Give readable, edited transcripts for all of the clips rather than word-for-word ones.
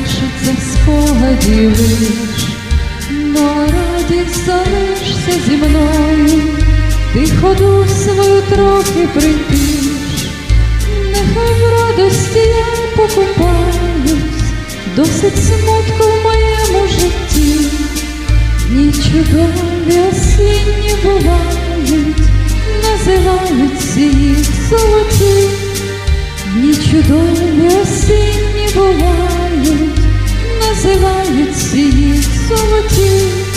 залишиться в спогаді лиш, но радість залишся зі мною, ти ходу свою трохи притиш, нехай в радості я покупаюсь, досить смутку в моєму житті. Дні чудові осінні бувають, називаються їх золоті. Дні чудові осінні бувають, називаються їх золоті.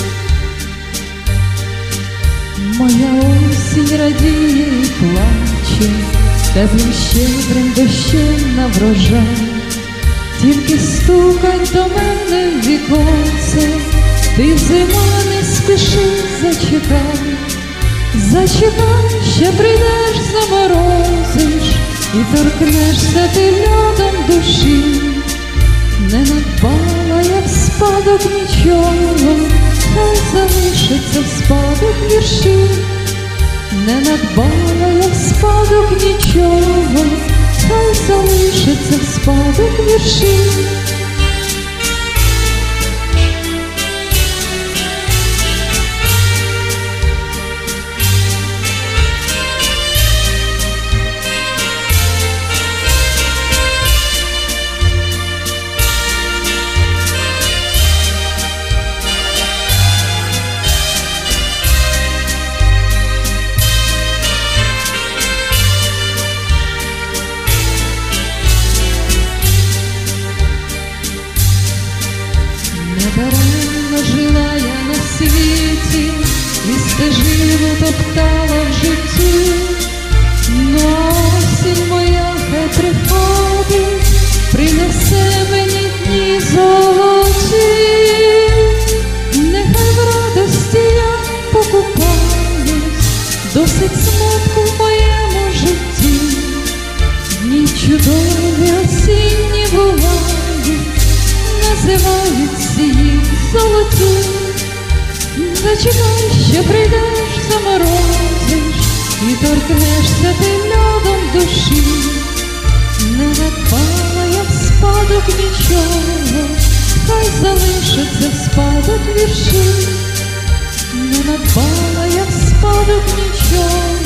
Моя осінь радіє і плаче, теплим щедрим дощем на врожай. Тільки стукай до мене в віконце, ти, зима, не спіши, зачекай. Зачекай, ще прийдеш, заморозиш, і торкнешся ти льодом душі. Не надбала я в спадок нічого, хай залишиться в спадок вірші. Не надбала я в спадок нічого, хай залишиться в спадок вірші. Даремно жила я на світі, і стежину топтала в житті. Но осінь моя хай приходить, принесе мені дні золоті. Нехай в радості я покупаюсь, досить смутку в моєму житті. Дні чудові осінні бувають, називаються їх золоті. Зачекай, ще прийдеш, заморозиш, і торкнешся ти льодом душі. Не надбала я в спадок нічого, хай залишиться в спадок вірші. Не надбала я в спадок нічого,